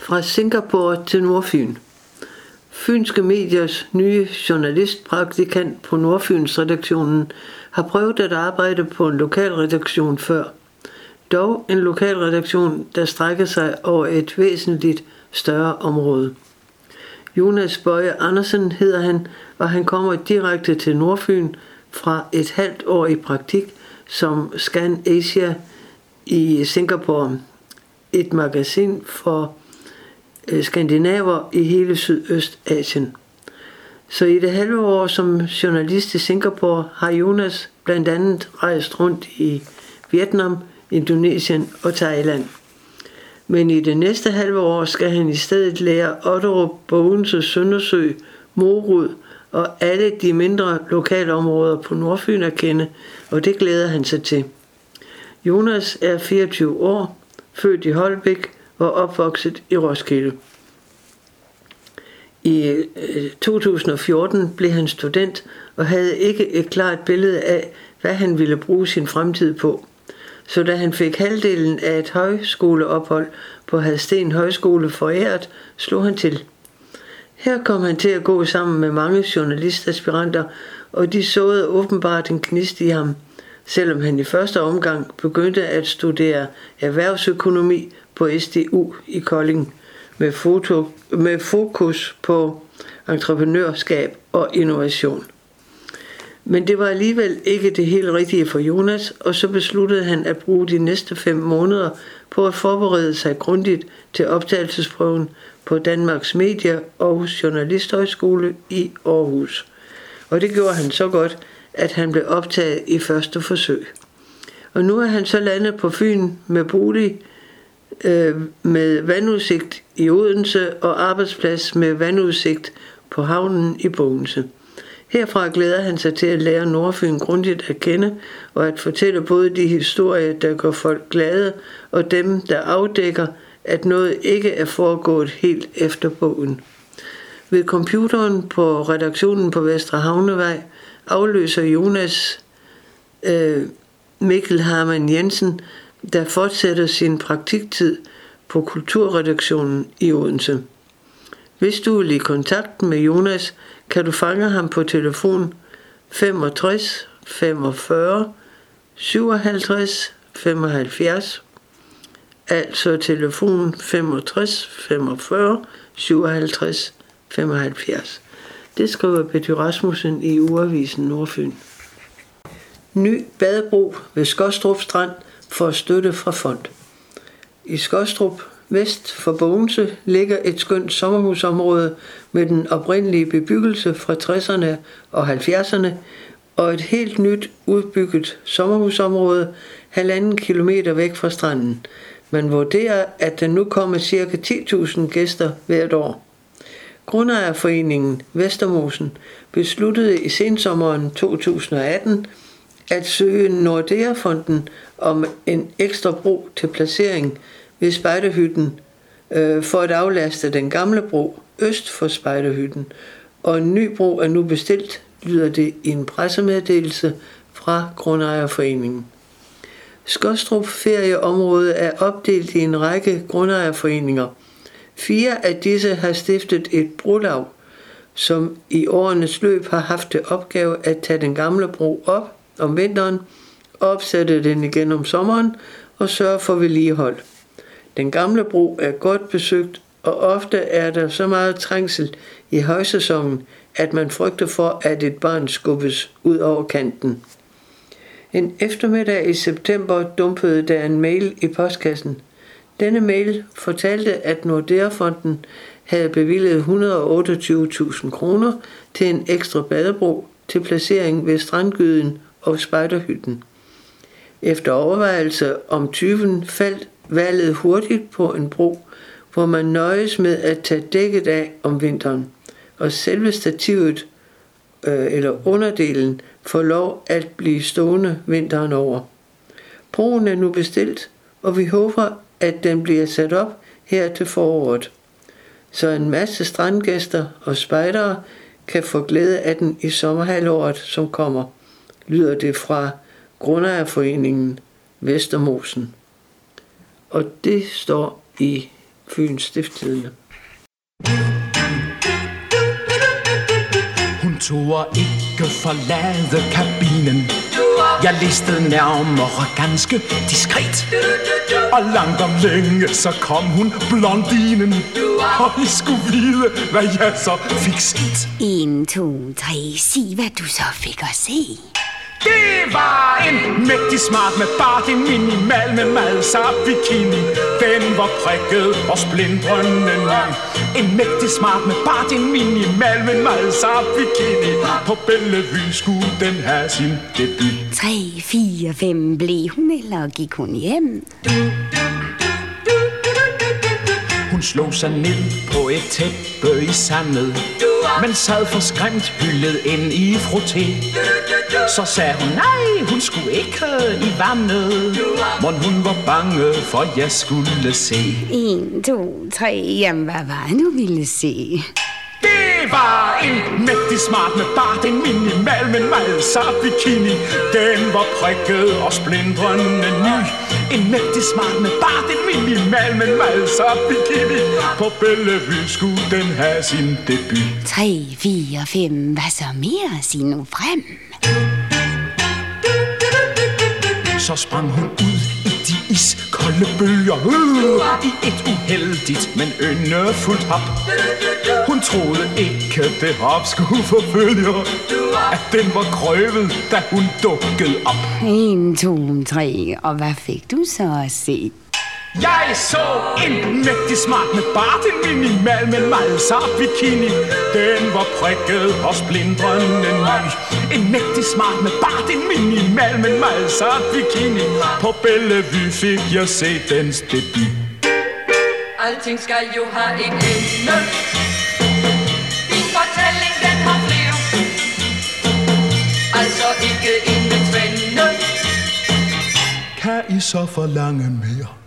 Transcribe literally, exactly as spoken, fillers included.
Fra Singapore til Nordfyn. Fynske Mediers nye journalistpraktikant på Nordfyns-redaktionen har prøvet at arbejde på en lokalredaktion før. Dog en lokalredaktion, der strækker sig over et væsentligt større område. Jonas Bøje Andersen hedder han, og han kommer direkte til Nordfyn fra et halvt år i praktik som Scan Asia i Singapore, et magasin for skandinaver i hele Sydøstasien. Så i det halve år som journalist i Singapore har Jonas blandt andet rejst rundt i Vietnam, Indonesien og Thailand. Men i det næste halve år skal han i stedet lære Otterup, Bogense, Søndersø, Morud og alle de mindre lokalområder på Nordfyn at kende, og det glæder han sig til. Jonas er fireogtyve år, født i Holbæk og opvokset i Roskilde. I to tusind og fjorten blev han student og havde ikke et klart billede af, hvad han ville bruge sin fremtid på. Så da han fik halvdelen af et højskoleophold på Hadsten Højskole foræret, slog han til. Her kom han til at gå sammen med mange journalistaspiranter, og de såede åbenbart en gnist i ham, selvom han i første omgang begyndte at studere erhvervsøkonomi på S D U i Kolding med, foto, med fokus på entreprenørskab og innovation. Men det var alligevel ikke det helt rigtige for Jonas, og så besluttede han at bruge de næste fem måneder på at forberede sig grundigt til optagelsesprøven på Danmarks Medie- og Journalisthøjskole i Aarhus. Og det gjorde han så godt, at han blev optaget i første forsøg. Og nu er han så landet på Fyn med bolig øh, med vandudsigt i Odense og arbejdsplads med vandudsigt på havnen i Bogense. Herfra glæder han sig til at lære Nordfyn grundigt at kende og at fortælle både de historier, der gør folk glade, og dem, der afdækker, at noget ikke er foregået helt efter bogen. Ved computeren på redaktionen på Vestre Havnevej afløser Jonas øh, Mikkel Harman Jensen, der fortsætter sin praktiktid på kulturredaktionen i Odense. Hvis du vil i kontakt med Jonas, kan du fange ham på telefon femogtres femogfyrre syvoghalvtreds femoghalvfjerds, altså telefon femogtres femogfyrre syvoghalvtreds femoghalvfjerds. Det skriver Betty Rasmussen i Ugeavisen Nordfyn. Ny badebro ved Skostrup Strand for støtte fra fond. I Skostrup, vest for Bogense, ligger et skønt sommerhusområde med den oprindelige bebyggelse fra tresserne og halvfjerdserne og et helt nyt udbygget sommerhusområde halvanden kilometer væk fra stranden. Man vurderer, at der nu kommer ca. ti tusind gæster hvert år. Grundejerforeningen Vestermosen besluttede i sensommeren to tusind og atten at søge Nordea-fonden om en ekstra bro til placering ved Spejderhytten øh, for at aflaste den gamle bro øst for Spejderhytten, og en ny bro er nu bestilt, lyder det i en pressemeddelelse fra Grundejerforeningen. Skostrup ferieområde er opdelt i en række grundejerforeninger. Fire af disse har stiftet et brolag, som i årenes løb har haft til opgave at tage den gamle bro op om vinteren, opsætte den igen om sommeren og sørge for vedligehold. Den gamle bro er godt besøgt, og ofte er der så meget trængsel i højsæsonen, at man frygter for, at et barn skubbes ud over kanten. En eftermiddag i september dumpede der en mail i postkassen. Denne mail fortalte, at Nordea-fonden havde bevilget et hundrede og otteogtyve tusind kroner til en ekstra badebro til placering ved Strandgyden og Spejderhytten. Efter overvejelse om tyven faldt valget hurtigt på en bro, hvor man nøjes med at tage dækket af om vinteren, og selve stativet øh, eller underdelen får lov at blive stående vinteren over. Broen er nu bestilt, og vi håber, at den bliver sat op her til foråret, så en masse strandgæster og spejdere kan få glæde af den i sommerhalvåret, som kommer, lyder det fra Grundejerforeningen Vestermosen. Og det står i Fyns Stiftstidende. Hun turde ikke forlade kabinen. Jeg listede nærmere ganske diskret. Og langt om længe, så kom hun, blondinen. Og I skulle vide, hvad jeg så fik set. En, to, tre, sig hvad du så fik at se. Det var en mægtig smart med bare det minimal med malsar bikini. Den var prikket og splindrende ny. En mægtig smart med bare det minimal med malsar bikini. På Bellevue skulle den have sin debut. Tre, fire, fem, blev hun eller gik hun hjem? Hun slog sig ned på et tæppe i sandet, men sad forskræmt hyldet ind i frotté. Så sagde hun nej, hun skulle ikke i vandet, men hun var bange for jeg skulle se. En, to, tre, jamen hvad var det, du ville se? Det var en mægtig smart med bare den minimal, men malsar bikini. Den var prikket og splindrende ny. En mægtig smart med bare den minimal, men malsar bikini. På Bellevue skulle den have sin debut. Tre, fire, fem, hvad så mere? Sig nu frem. Så sprang hun ud i de iskolde bølger, øh, i et uheldigt, men yndefuldt hop. Hun troede ikke, det hop skulle forfølge, at den var krøvet, da hun dukkede op. En, to, tre, og hvad fik du så at se? Jeg så en mægtig smart med bare den minimal, men malsar bikini. Den var prikket og splindrende ny. En mægtig smart med bare den minimal, men malsar bikini. På Bellevue fik jeg se dens debut. Alting skal jo have en ende. Din fortælling, den har flere. Altså ikke en med tvende. Kan I så forlange mere?